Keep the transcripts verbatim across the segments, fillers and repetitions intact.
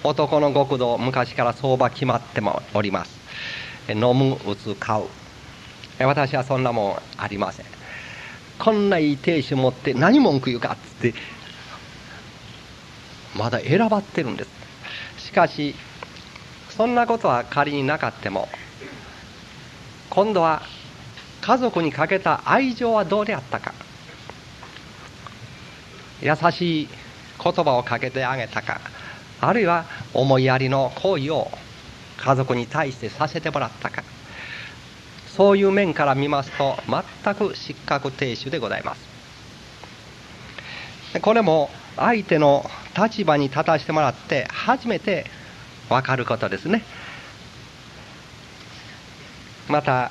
男の極道、昔から相場決まってもおります。飲む、打つ、買う。私はそんなもんありません。こんないい亭主持って何文句言うかっつってまだ選ばってるんです。しかしそんなことは仮になかっても、今度は家族にかけた愛情はどうであったか、優しい言葉をかけてあげたか、あるいは思いやりの行為を家族に対してさせてもらったか、そういう面から見ますと全く失格亭主でございます。これも相手の立場に立たせてもらって初めて分かることですね。また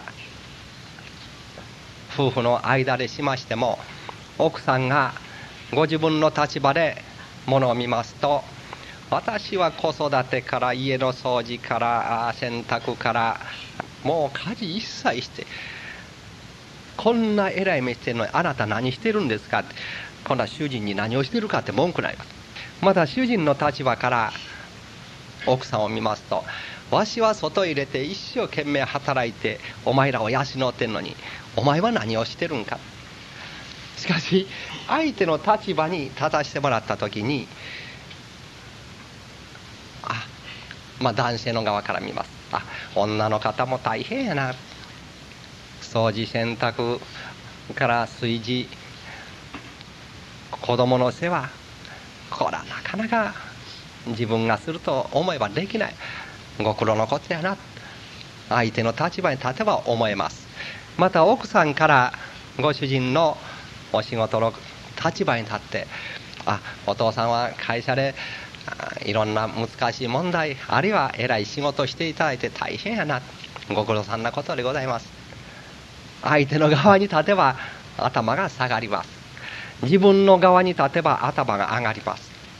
夫婦の間でしましても、奥さんがご自分の立場でものを見ますと、私は子育てから家の掃除から洗濯からもう家事一切して、こんな偉い目してるのにあなた何してるんですかって、今度は主人に何をしてるかって文句になります。また主人の立場から奥さんを見ますと、わしは外入れて一生懸命働いてお前らを養ってんのにお前は何をしてるんか。しかし相手の立場に立たせてもらった時に、あ、まあ男性の側から見ます。あ、女の方も大変やな。掃除洗濯から炊事、子供の世話、これはなかなか自分がすると思えばできない、ご苦労のことやな、相手の立場に立てば思えます。また奥さんからご主人のお仕事の立場に立って、あ、お父さんは会社でいろんな難しい問題、あるいは偉い仕事をしていただいて大変やな、ご苦労さんなことでございます。相手の側に立てば頭が下がります。自分の側に立てば頭が上がります。